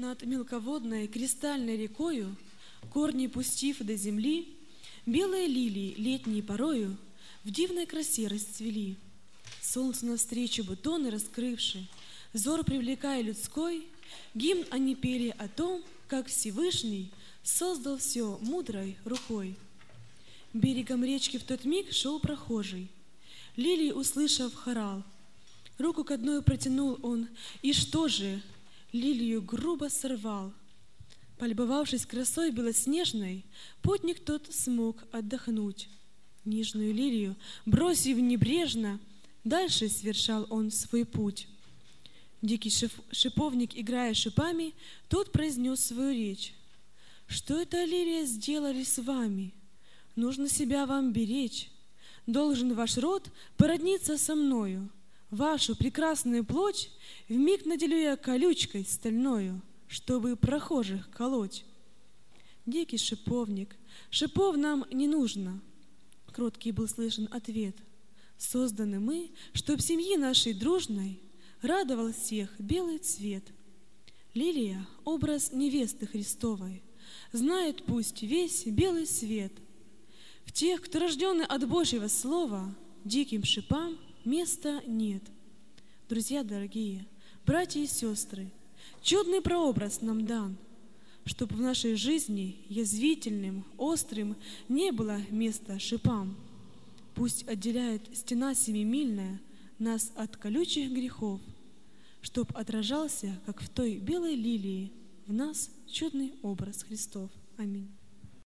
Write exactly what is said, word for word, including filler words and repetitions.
Над мелководной кристальной рекою, корни пустив до земли, белые лилии летней порою в дивной красе расцвели. Солнцу навстречу бутоны раскрывши, взор привлекая людской, гимн они пели о том, как Всевышний создал все мудрой рукой. Берегом речки в тот миг шел прохожий. Лилии, услышав, хорал. Руку к одной протянул он, и что же? Лилию грубо сорвал. Полюбовавшись красой белоснежной, путник тот смог отдохнуть. Нежную лилию, бросив небрежно, дальше совершал он свой путь. Дикий шиповник, играя шипами, тот произнес свою речь. «Что это, лилия, сделали с вами? Нужно себя вам беречь. Должен ваш род породниться со мною. Вашу прекрасную плоть вмиг наделю я колючкой стальною, чтобы прохожих колоть». Дикий шиповник, шипов нам не нужно, кроткий был слышен ответ. Созданы мы, чтоб семьи нашей дружной радовал всех белый цвет. Лилия — образ невесты Христовой, знает пусть весь белый свет. В тех, кто рожденный от Божьего слова, диким шипам места нет. Друзья дорогие, братья и сестры, чудный прообраз нам дан, чтоб в нашей жизни язвительным, острым не было места шипам. Пусть отделяет стена семимильная нас от колючих грехов, чтоб отражался, как в той белой лилии, в нас чудный образ Христов. Аминь.